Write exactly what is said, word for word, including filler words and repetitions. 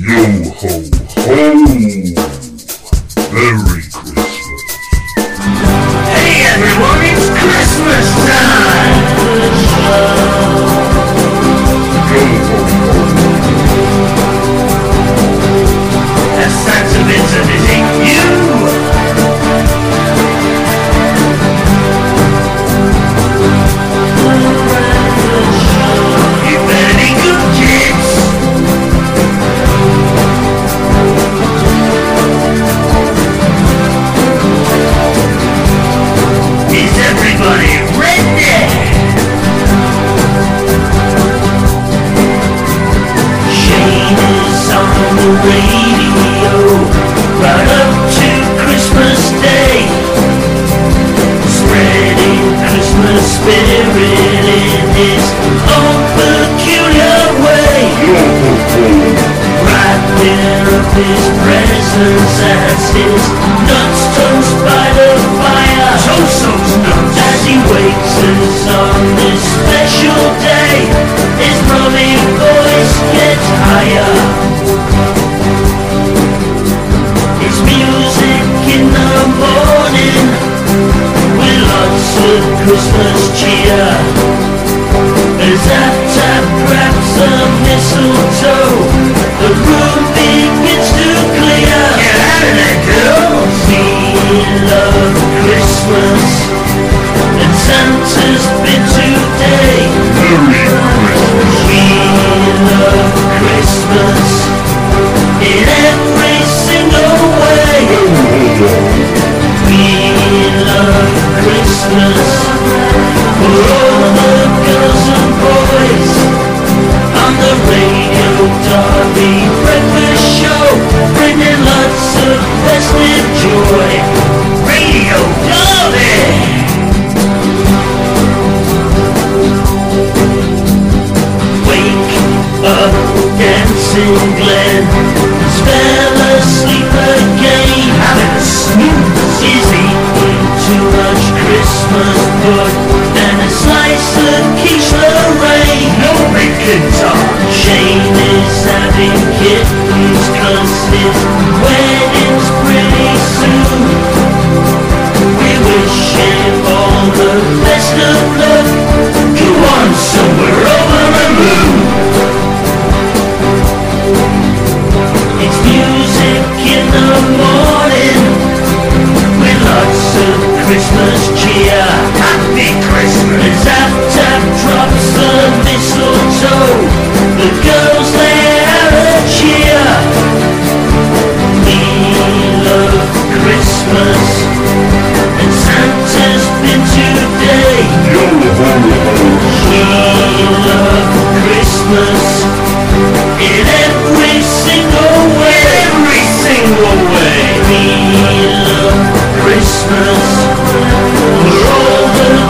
Yo ho ho! Merry Christmas! Hey everyone, it's Christmas time! Yo ho ho! Has Santa been to visit you? You better be good, kids! Is everybody ready? Shane is on the radio right up to Christmas Day, spreading Christmas spirit in his own peculiar way, wrapping up his presents as his nuts toast by the fire. Toast those nuts as he wakes us on this special day. His mommy voice gets higher. It's music in the morning with lots of Christmas cheer. As Tap grabs the mistletoe, the room begins to clear. Get out of there, girls! We love Christmas, and Santa's been today. Merry Christmas! We love Christmas in every single way. We love Christmas for all the girls and boys on the Radio Derby breakfast show, bringing lots of festive joy. Radio Derby! Wake up, dancing Glenn, fell asleep again. Having a snooze. He's eating too much Christmas food and a slice of quiche Lorraine. No bacon talk. Shane is having kittens cause his wedding's pretty soon. We wish him all the best of luck. Go on somewhere over the moon. It's music in the morning with lots of Christmas cheer. Happy Christmas! As Tap drops the mistletoe, the girls let out a cheer. We love Christmas, and Santa's been today. Yo ho ho! We love Christmas in every single way. Every single way. We love Christmas for all the